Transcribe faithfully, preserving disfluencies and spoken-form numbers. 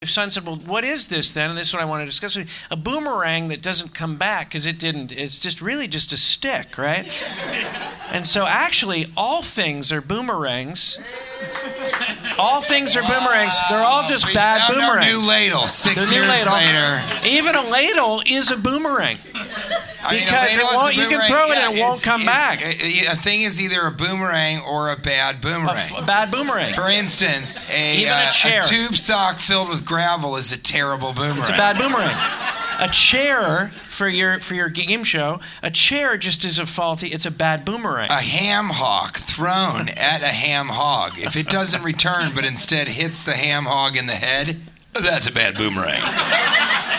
son said, well, what is this then? And this is what I want to discuss with you. A boomerang that doesn't come back because it didn't, it's just really just a stick, right? And so actually, all things are boomerangs. All things are boomerangs. They're all just we bad found boomerangs. Our new ladle, six The new years ladle. later. Even a ladle is a boomerang. I mean, Because a it ladle is won't, a you can boomerang. throw it Yeah, and it won't it's- come it's- back. A, a thing is either a boomerang or a bad A, boomerang. f- a bad boomerang. For instance, a, Even a uh, chair. tube sock filled with gravel is a terrible boomerang. It's a bad boomerang. A chair for your for your game show, a chair just is a faulty, it's a bad boomerang. A ham hock thrown at a ham hog. If it doesn't return but instead hits the ham hog in the head, that's a bad boomerang.